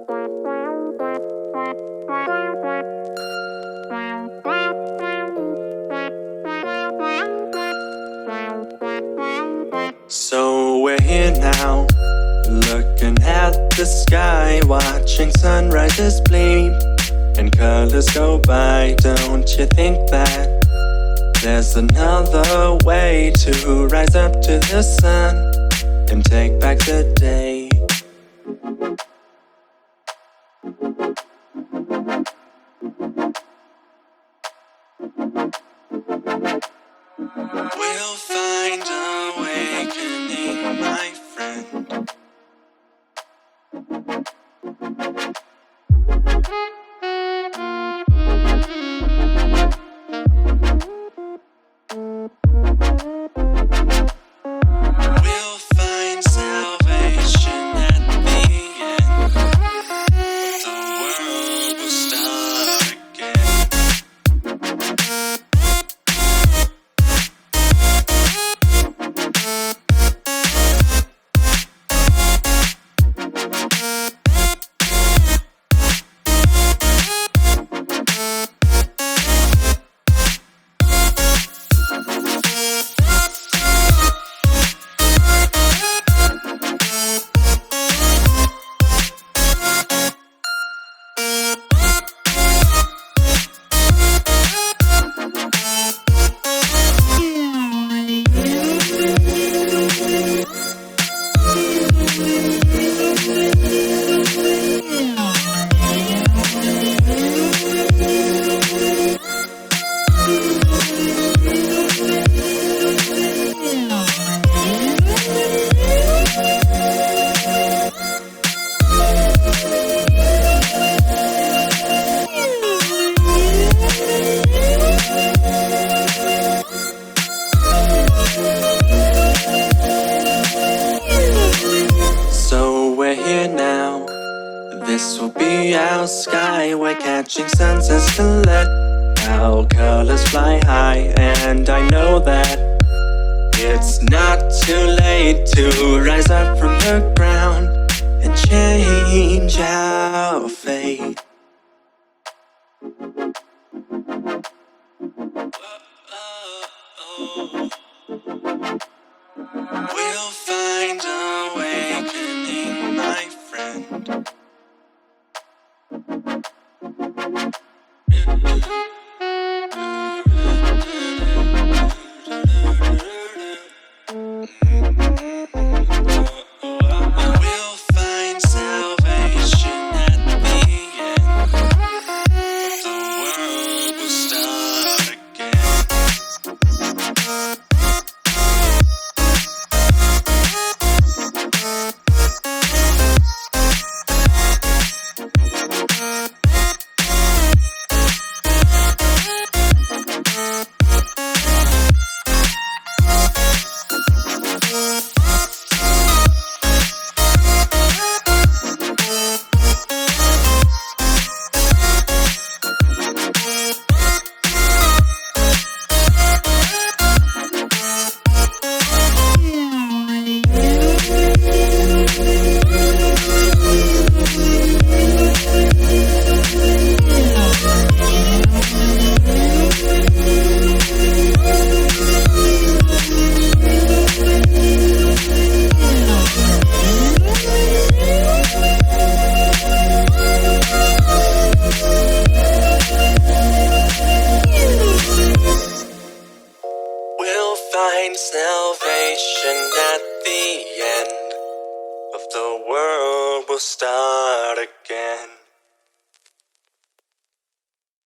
So we're here now, looking at the sky, watching sunrises bleed and colors go by. Don't you think that there's another way to rise up to the sun and take back the day? We'll find awakening, my friend. We'll find salvation at the end. The world will start again. So we're here now. This will be our sky. We're catching sunsets to let our colors fly high. And I know that it's not too late to rise up from the ground and change our fate. We'll find awakening, my friend. We'll find salvation at the end. The world will start again. We'll find salvation at the end of the world will start again.